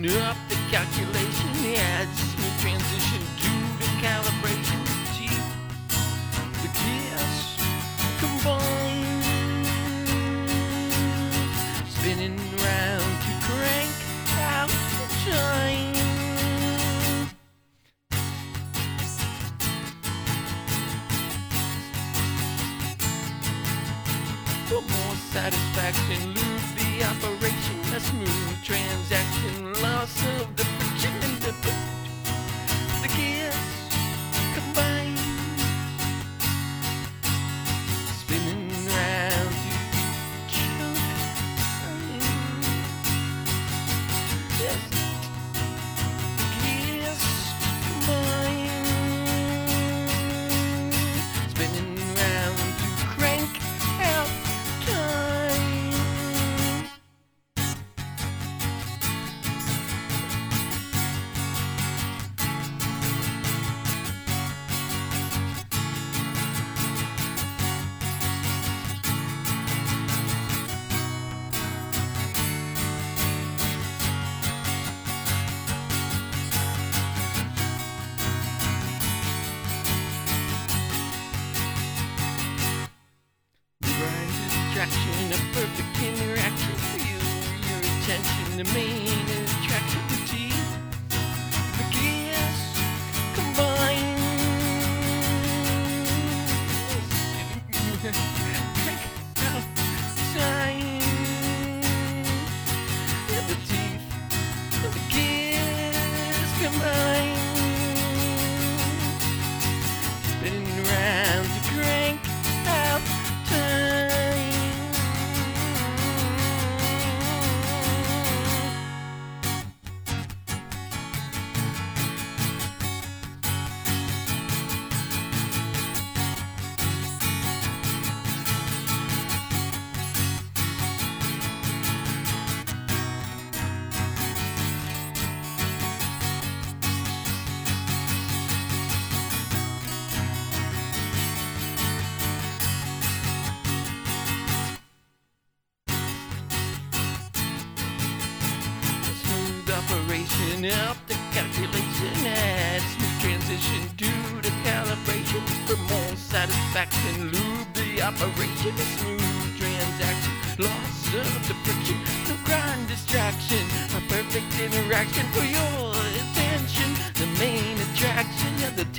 up the calculation, adds smooth transition to the calibration. Teeth, the kiss, combine, spinning round to crank out the time. For more satisfaction, lose the operation, a smooth transaction, loss of the friction and the gears combine, spinning round to choke. Yes, the gears combine, spinning round to crank out time. Grind distraction, a perfect interaction. Feel your attention, the main attraction. Teeth, the gears combine. Crank out time. Yeah, the teeth, the gears combine. Spinning around to crank out time. Smooth operation, up the calculation, add smooth transition to the calibration. For more satisfaction, lube the operation, a smooth transaction, loss of the friction, no grind distraction, a perfect interaction for your attention, the main attraction of the